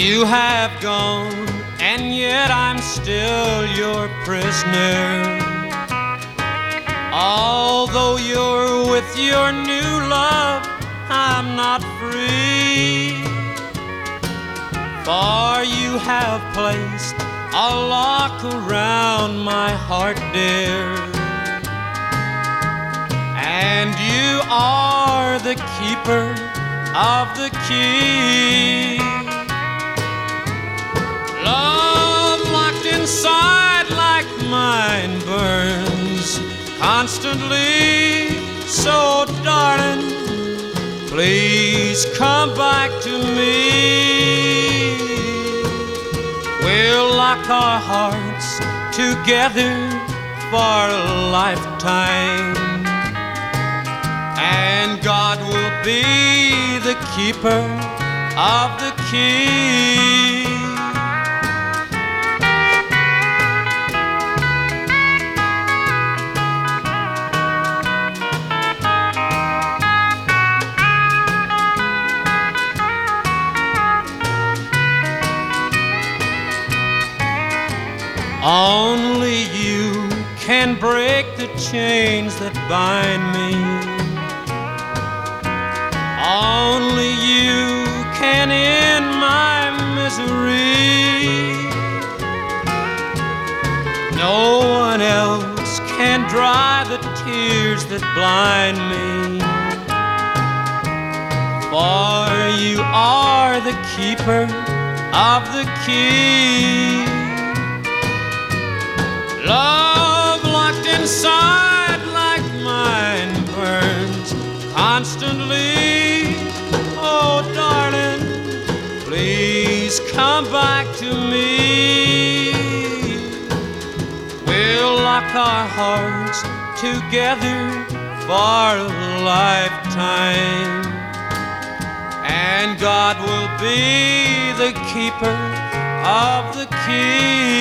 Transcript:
You have gone, and yet I'm still your prisoner. Although you're with your new love, I'm not free. For you have placed a lock around my heart, dear, and you are the keeper of the key. Love locked inside like mine burns constantly. So darling, please come back to me. We'll lock our hearts together for a lifetime, and God will be the keeper of the key. Only you can break the chains that bind me. Only you can end my misery. No one else can dry the tears that blind me. For you are the keeper of the key. Love locked inside like mine burns constantly. Oh, darling, please come back to me. We'll lock our hearts together for a lifetime, and God will be the keeper of the key.